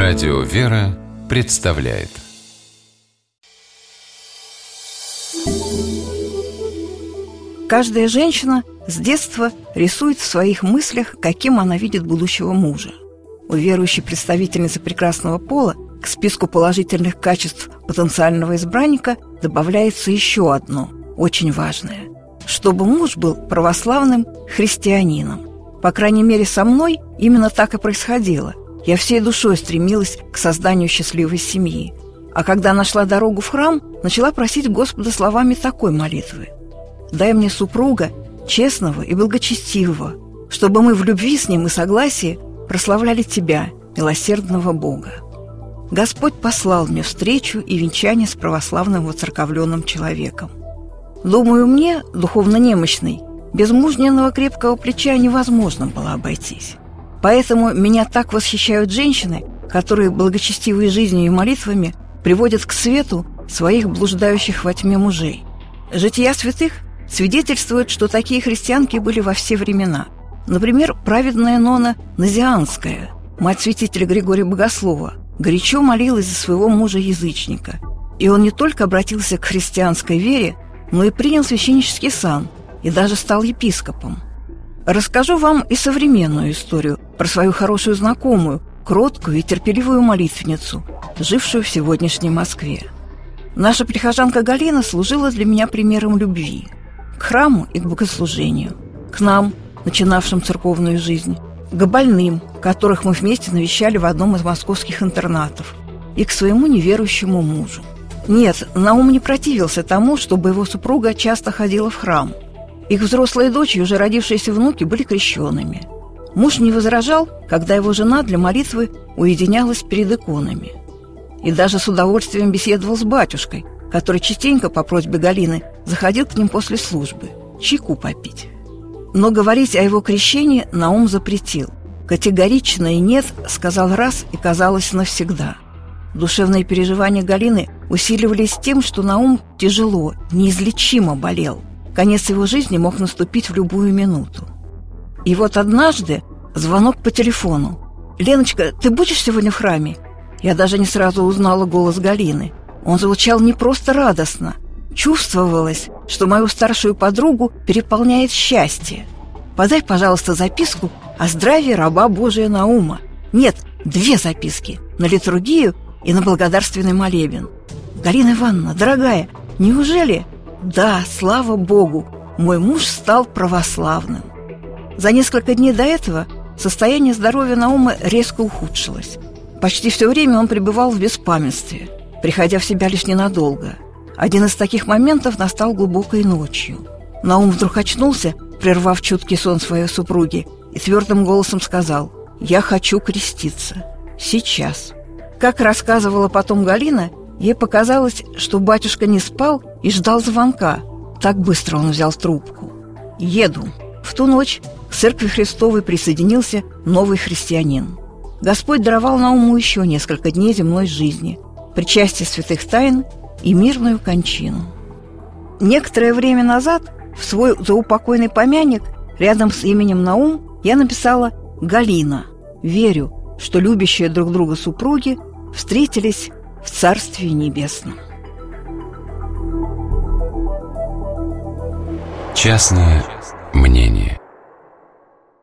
Радио «Вера» представляет. Каждая женщина с детства рисует в своих мыслях, каким она видит будущего мужа. У верующей представительницы прекрасного пола к списку положительных качеств потенциального избранника добавляется еще одно, очень важное – чтобы муж был православным христианином. По крайней мере, со мной именно так и происходило. Я всей душой стремилась к созданию счастливой семьи. А когда нашла дорогу в храм, начала просить Господа словами такой молитвы: «Дай мне супруга честного и благочестивого, чтобы мы в любви с ним и согласии прославляли Тебя, милосердного Бога». Господь послал мне встречу и венчание с православным воцерковленным человеком. Думаю, мне, духовно немощной, без мужниного крепкого плеча невозможно было обойтись. Поэтому меня так восхищают женщины, которые благочестивой жизнью и молитвами приводят к свету своих блуждающих во тьме мужей. Жития святых свидетельствуют, что такие христианки были во все времена. Например, праведная Нона Назианская, мать святителя Григория Богослова, горячо молилась за своего мужа-язычника. И он не только обратился к христианской вере, но и принял священнический сан и даже стал епископом. Расскажу вам и современную историю про свою хорошую знакомую, кроткую и терпеливую молитвенницу, жившую в сегодняшней Москве. Наша прихожанка Галина служила для меня примером любви к храму и к богослужению, к нам, начинавшим церковную жизнь, к больным, которых мы вместе навещали в одном из московских интернатов, и к своему неверующему мужу. Нет, Наум не противился тому, чтобы его супруга часто ходила в храм. Их взрослые дочь и уже родившиеся внуки были крещенными. Муж не возражал, когда его жена для молитвы уединялась перед иконами. И даже с удовольствием беседовал с батюшкой, который частенько по просьбе Галины заходил к ним после службы, чайку попить. Но говорить о его крещении Наум запретил. Категорично и «нет» сказал раз и казалось навсегда. Душевные переживания Галины усиливались тем, что Наум тяжело, неизлечимо болел. Конец его жизни мог наступить в любую минуту. И вот однажды звонок по телефону. «Леночка, ты будешь сегодня в храме?» Я даже не сразу узнала голос Галины. Он звучал не просто радостно. Чувствовалось, что мою старшую подругу переполняет счастье. «Подай, пожалуйста, записку о здравии раба Божия Наума». Нет, 2 записки – на литургию и на благодарственный молебен. «Галина Ивановна, дорогая, неужели?» «Да, слава Богу, мой муж стал православным». За несколько дней до этого состояние здоровья Наума резко ухудшилось. Почти все время он пребывал в беспамятстве, приходя в себя лишь ненадолго. Один из таких моментов настал глубокой ночью. Наум вдруг очнулся, прервав чуткий сон своей супруги, и твердым голосом сказал: «Я хочу креститься. Сейчас». Как рассказывала потом Галина, ей показалось, что батюшка не спал и ждал звонка. Так быстро он взял трубку. «Еду». В ту ночь к Церкви Христовой присоединился новый христианин. Господь даровал Науму еще несколько дней земной жизни, причастие святых тайн и мирную кончину. Некоторое время назад в свой заупокойный помянок рядом с именем Наум я написала «Галина». Верю, что любящие друг друга супруги встретились в Царстве Небесном. Частное мнение.